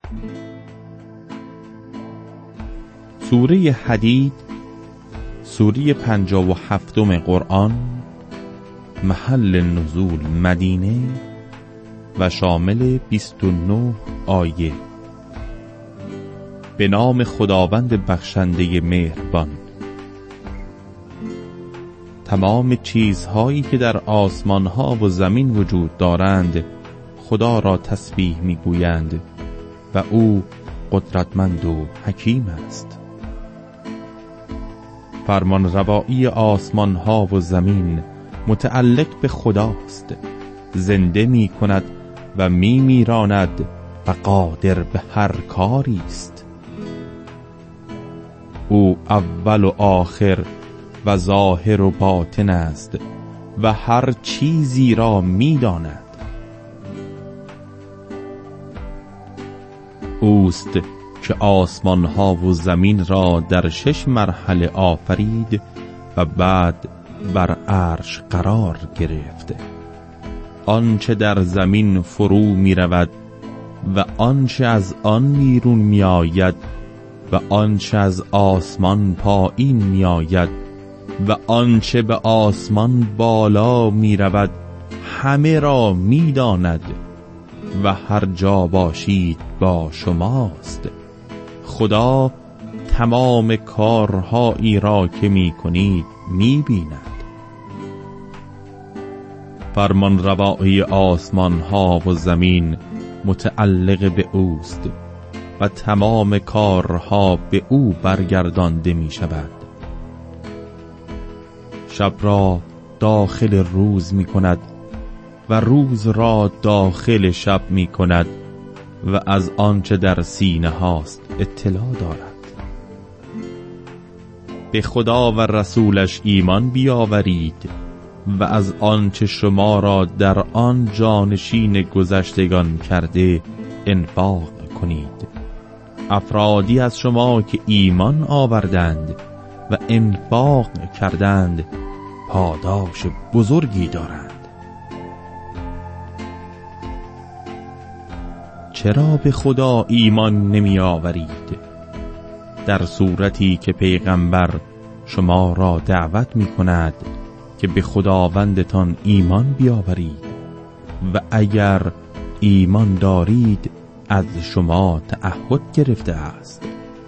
سوره حدید، سوره 57 قرآن، محل نزول مدینه و شامل 29 آیه. به نام خداوند بخشنده مهربان. تمام چیزهایی که در آسمانها و زمین وجود دارند خدا را تسبیح میگویند و او قدرتمند و حکیم است. فرمان روایی آسمانها و زمین متعلق به خداست. زنده می کند و می میراند و قادر به هر کاری است. او اول و آخر و ظاهر و باطن است و هر چیزی را می داند. اوست که آسمانها و زمین را در 6 مرحله آفرید و بعد بر عرش قرار گرفت. آنچه در زمین فرو می رود و آنچه از آن بیرون می آید و آنچه از آسمان پایین می آید و آنچه به آسمان بالا می رود همه را می داند و هر جا باشید با شماست. خدا تمام کارهایی را که می کنید می بیند. فرمان روایی آسمان ها و زمین متعلق به اوست و تمام کارها به او برگردانده می شود. شب را داخل روز می کند و روز را داخل شب می کند و از آنچه در سینه هاست اطلاع دارد. به خدا و رسولش ایمان بیاورید و از آنچه شما را در آن جانشین گذشتگان کرده انفاق کنید. افرادی از شما که ایمان آوردند و انفاق کردند پاداش بزرگی دارند. چرا به خدا ایمان نمی آورید؟ در صورتی که پیغمبر شما را دعوت می کند که به خداوندتان ایمان بیاورید و اگر ایمان دارید از شما تعهد گرفته است.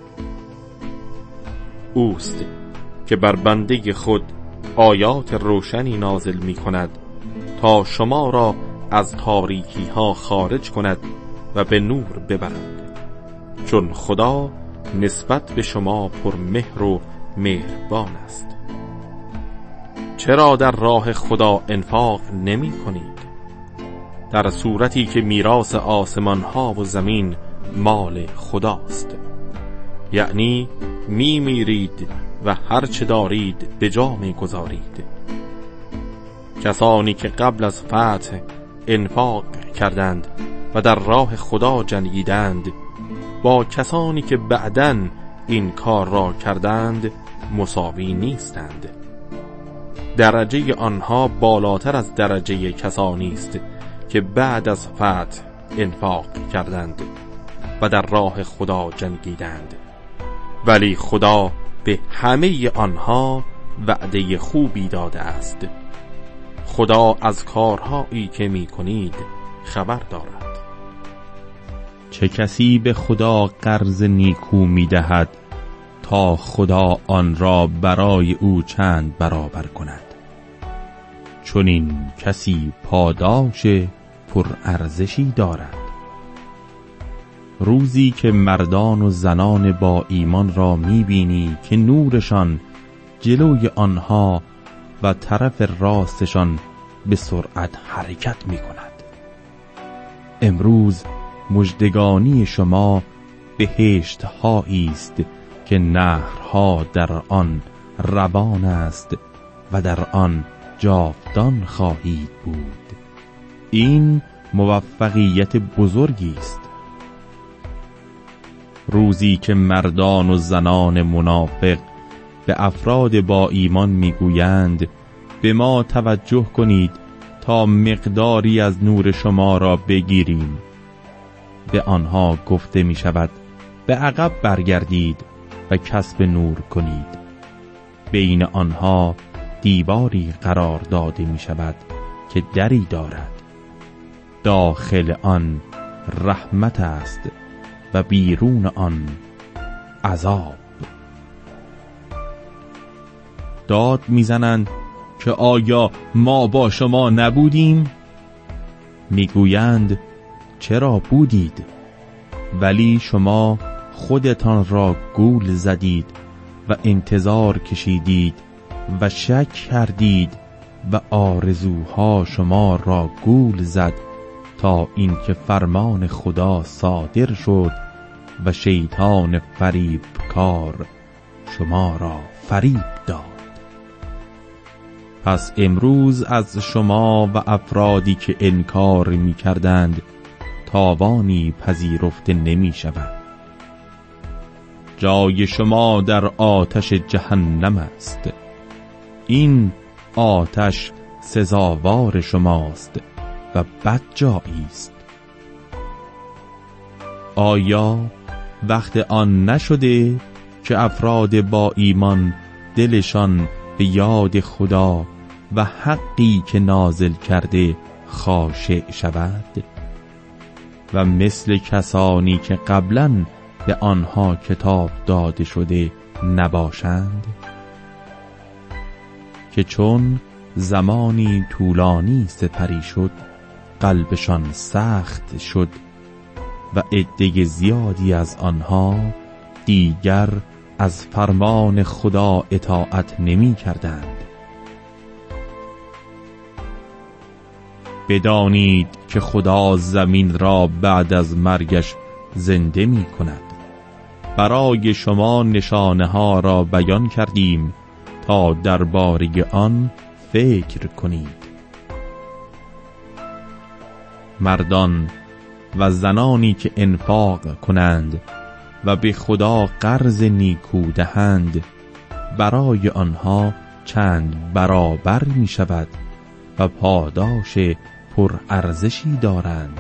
اوست که بر بنده خود آیات روشنی نازل می کند تا شما را از تاریکی ها خارج کند و به نور ببرد، چون خدا نسبت به شما پر مهر و مهربان است. چرا در راه خدا انفاق نمی کنید؟ در صورتی که میراث آسمان ها و زمین مال خداست، یعنی میرید و هر چه دارید به جا میگذارید. کسانی که قبل از فتح انفاق کردند و در راه خدا جنگیدند با کسانی که بعداً این کار را کردند مساوی نیستند. درجه آنها بالاتر از درجه کسانی است که بعد از فتح انفاق کردند و در راه خدا جنگیدند، ولی خدا به همه آنها وعده خوبی داده است. خدا از کارهایی که می کنید خبر دارد. چه کسی به خدا قرض نیکو می دهد تا خدا آن را برای او چند برابر کند؟ چون این کسی پاداش پر ارزشی دارد. روزی که مردان و زنان با ایمان را می بینی که نورشان جلوی آنها و طرف راستشان به سرعت حرکت می کند. امروز مژدگانی شما بهشت هایی است که نهرها در آن روان است و در آن جاودان خواهید بود. این موفقیت بزرگی است. روزی که مردان و زنان منافق به افراد با ایمان میگویند به ما توجه کنید تا مقداری از نور شما را بگیریم. به آنها گفته می شود به عقب برگردید و کسب نور کنید. بین آنها دیواری قرار داده می شود که دری دارد، داخل آن رحمت است و بیرون آن عذاب. داد میزنند که آیا ما با شما نبودیم؟ میگویند چرا بودید، ولی شما خودتان را گول زدید و انتظار کشیدید و شک کردید و آرزوها شما را گول زد تا اینکه فرمان خدا صادر شد و شیطان فریبکار شما را فریب داد. پس امروز از شما و افرادی که انکار می کردند تاوانی پذیرفته نمی شود. جای شما در آتش جهنم است. این آتش سزاوار شماست و بد جایی است. آیا وقت آن نشده که افراد با ایمان دلشان به یاد خدا و حقی که نازل کرده خاشع شود و مثل کسانی که قبلاً به آنها کتاب داده شده نباشند؟ که چون زمانی طولانی سپری شد قلبشان سخت شد و عده زیادی از آنها دیگر از فرمان خدا اطاعت نمی کردند. بدانید که خدا زمین را بعد از مرگش زنده می کند. برای شما نشانه ها را بیان کردیم تا درباره آن فکر کنید. مردان و زنانی که انفاق کنند و به خدا قرض نیکو دهند برای آنها چند برابر می شود و پاداش پر ارزشی دارند.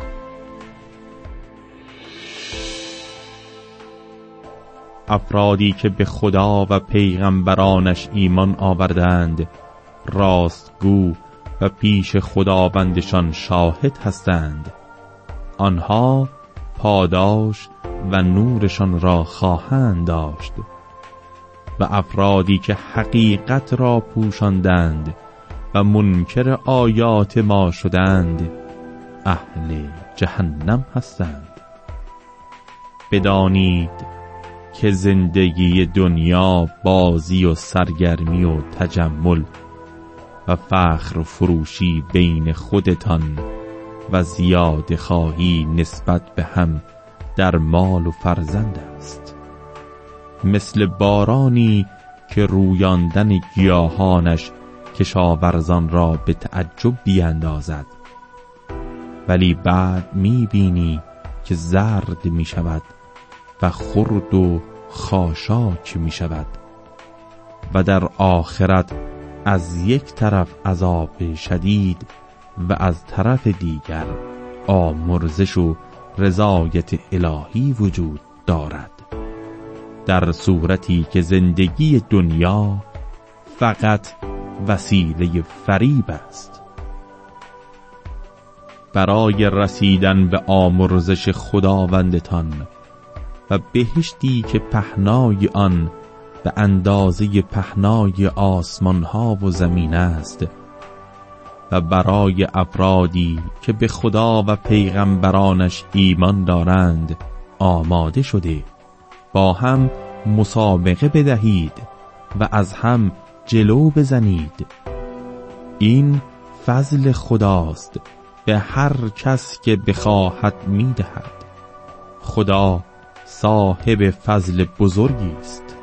افرادی که به خدا و پیغمبرانش ایمان آوردند راستگو و پیش خداوندشان شاهد هستند، آنها پاداش و نورشان را خواهند داشت. و افرادی که حقیقت را پوشاندند و منکر آیات ما شدند اهل جهنم هستند. بدانید که زندگی دنیا بازی و سرگرمی و تجمل و فخر و فروشی بین خودتان و زیاده خواهی نسبت به هم در مال و فرزند است، مثل بارانی که رویاندن گیاهانش کشاورزان را به تعجب بیندازد، ولی بعد میبینی که زرد می شود و خرد و خاشاک می شود و در آخرت از یک طرف عذاب شدید و از طرف دیگر آمرزش و رضایت الهی وجود دارد، در صورتی که زندگی دنیا فقط وسیله فریب است. برای رسیدن به آمرزش خداوندتان و بهشتی که پهنای آن به اندازه پهنای آسمان ها و زمین است و برای افرادی که به خدا و پیغمبرانش ایمان دارند آماده شده، با هم مسابقه بدهید و از هم جلو بزنید. این فضل خداست به هر کس که بخواهد میدهد. خدا صاحب فضل بزرگی است.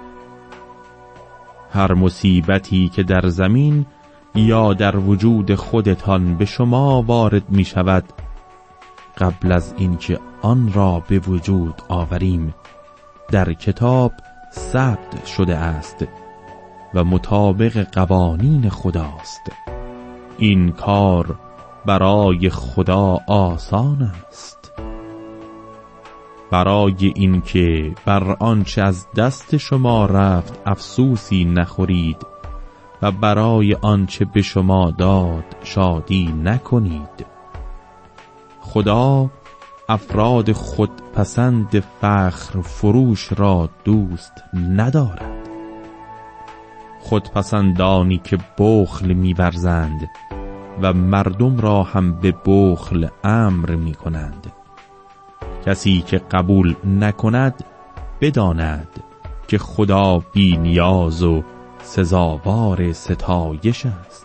هر مصیبتی که در زمین یا در وجود خودتان به شما وارد می شود، قبل از اینکه آن را به وجود آوریم در کتاب ثبت شده است و مطابق قوانین خداست. این کار برای خدا آسان است. برای اینکه بر آنچه از دست شما رفت افسوسی نخورید و برای آنچه به شما داد شادی نکنید. خدا افراد خودپسند فخر فروش را دوست ندارد. خودپسندانی که بخل می‌ورزند و مردم را هم به بخل امر می‌کنند. کسی که قبول نکند بداند که خدا بی نیاز و سزاوار ستایش است.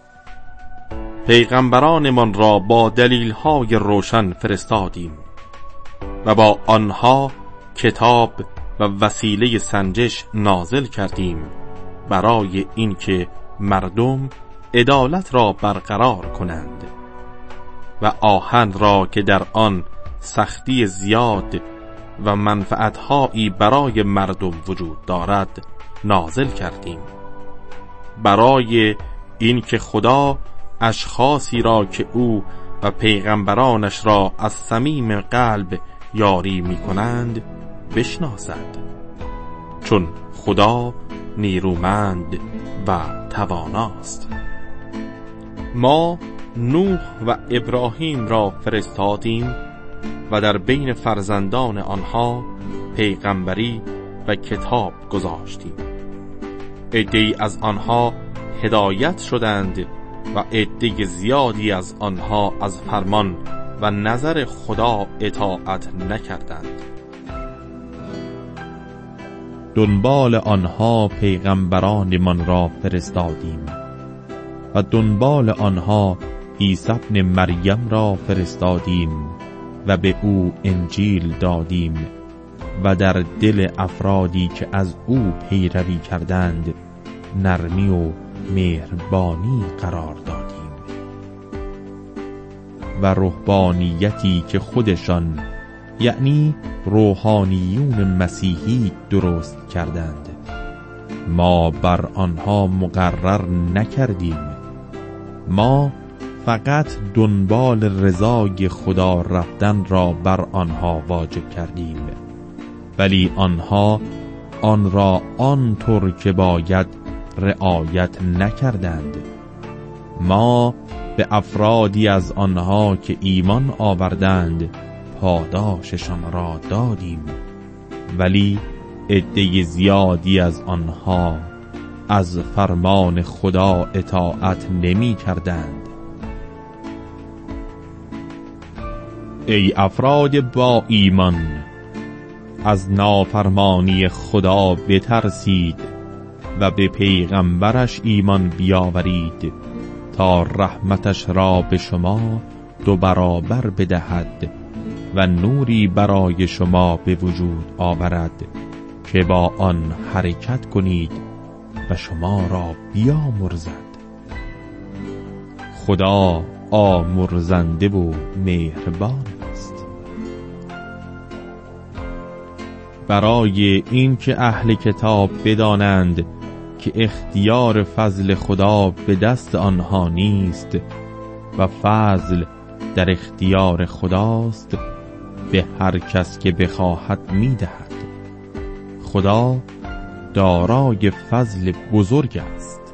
پیغمبرانمان را با دلیل‌های روشن فرستادیم و با آنها کتاب و وسیله سنجش نازل کردیم برای اینکه مردم عدالت را برقرار کنند و آهن را که در آن سختی زیاد و منفعتهایی برای مردم وجود دارد نازل کردیم برای اینکه خدا اشخاصی را که او و پیغمبرانش را از صمیم قلب یاری می کنند بشناسد، چون خدا نیرومند و تواناست. ما نوح و ابراهیم را فرستادیم و در بین فرزندان آنها پیغمبری و کتاب گذاشتیم. عده‌ای از آنها هدایت شدند و عده زیادی از آنها از فرمان و نظر خدا اطاعت نکردند. دنبال آنها پیغمبرانمان را فرستادیم و دنبال آنها عیسی ابن مریم را فرستادیم و به او انجیل دادیم و در دل افرادی که از او پیروی کردند نرمی و مهربانی قرار دادیم و رهبانیتی که خودشان یعنی روحانیون مسیحی درست کردند ما بر آنها مقرر نکردیم. ما فقط دنبال رضای خدا رفتن را بر آنها واجب کردیم، ولی آنها آن را آنطور که باید رعایت نکردند. ما به افرادی از آنها که ایمان آوردند پاداششان را دادیم، ولی عده زیادی از آنها از فرمان خدا اطاعت نمی کردند. ای افراد با ایمان، از نافرمانی خدا بترسید و به پیغمبرش ایمان بیاورید تا رحمتش را به شما 2 برابر بدهد و نوری برای شما به وجود آورد که با آن حرکت کنید و شما را بیامرزد. خدا آمرزنده و مهربان است. برای این که اهل کتاب بدانند که اختیار فضل خدا به دست آنها نیست و فضل در اختیار خداست، به هر کس که بخواهد میدهد. خدا دارای فضل بزرگ است.